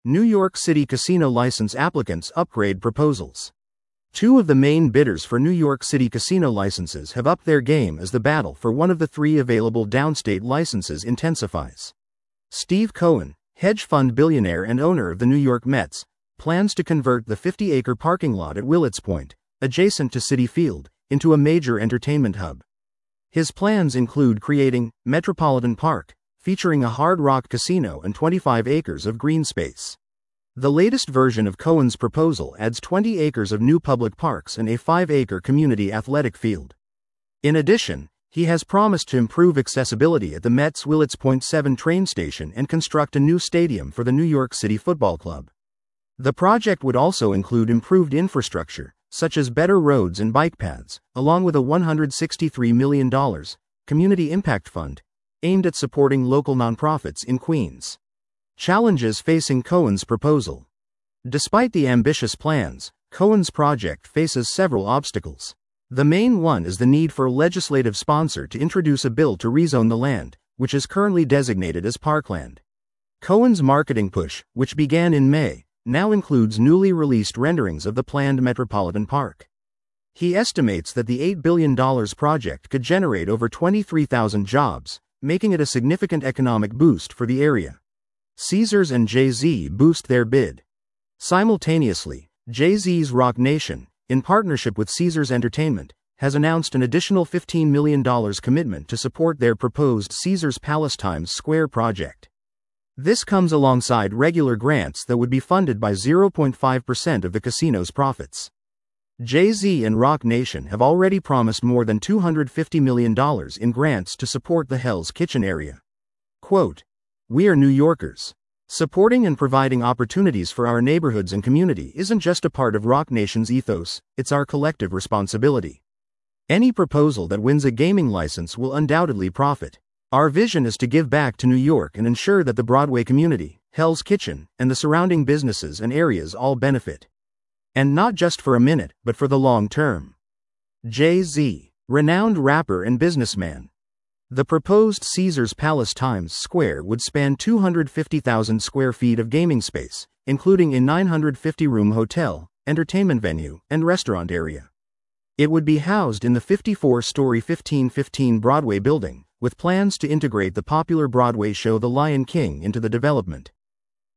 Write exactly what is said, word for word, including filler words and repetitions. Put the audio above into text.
New York City casino license applicants upgrade proposals. Two of the main bidders for New York City casino licenses have upped their game as the battle for one of the three available downstate licenses intensifies. Steve Cohen, hedge fund billionaire and owner of the New York Mets, plans to convert the fifty-acre parking lot at Willets Point, adjacent to Citi Field, into a major entertainment hub. His plans include creating Metropolitan Park, featuring a Hard Rock casino and twenty-five acres of green space. The latest version of Cohen's proposal adds twenty acres of new public parks and a five-acre community athletic field. In addition, he has promised to improve accessibility at the Met's Willets Point seven train station and construct a new stadium for the New York City Football Club. The project would also include improved infrastructure, such as better roads and bike paths, along with a one hundred sixty-three million dollars community impact fund aimed at supporting local nonprofits in Queens. Challenges facing Cohen's proposal. Despite the ambitious plans, Cohen's project faces several obstacles. The main one is the need for a legislative sponsor to introduce a bill to rezone the land, which is currently designated as parkland. Cohen's marketing push, which began in May, now includes newly released renderings of the planned Metropolitan Park. He estimates that the eight billion dollars project could generate over twenty-three thousand jobs, making it a significant economic boost for the area. Caesars and Jay-Z boost their bid. Simultaneously, Jay-Z's Roc Nation, in partnership with Caesars Entertainment, has announced an additional fifteen million dollars commitment to support their proposed Caesars Palace Times Square project. This comes alongside regular grants that would be funded by zero point five percent of the casino's profits. Jay-Z and Roc Nation have already promised more than two hundred fifty million dollars in grants to support the Hell's Kitchen area. Quote, "We are New Yorkers. Supporting and providing opportunities for our neighborhoods and community isn't just a part of Roc Nation's ethos, it's our collective responsibility. Any proposal that wins a gaming license will undoubtedly profit. Our vision is to give back to New York and ensure that the Broadway community, Hell's Kitchen, and the surrounding businesses and areas all benefit. And not just for a minute, but for the long term." Jay-Z, renowned rapper and businessman. The proposed Caesars Palace Times Square would span two hundred fifty thousand square feet of gaming space, including a nine hundred fifty room hotel, entertainment venue, and restaurant area. It would be housed in the fifty-four story fifteen fifteen Broadway building, with plans to integrate the popular Broadway show The Lion King into the development.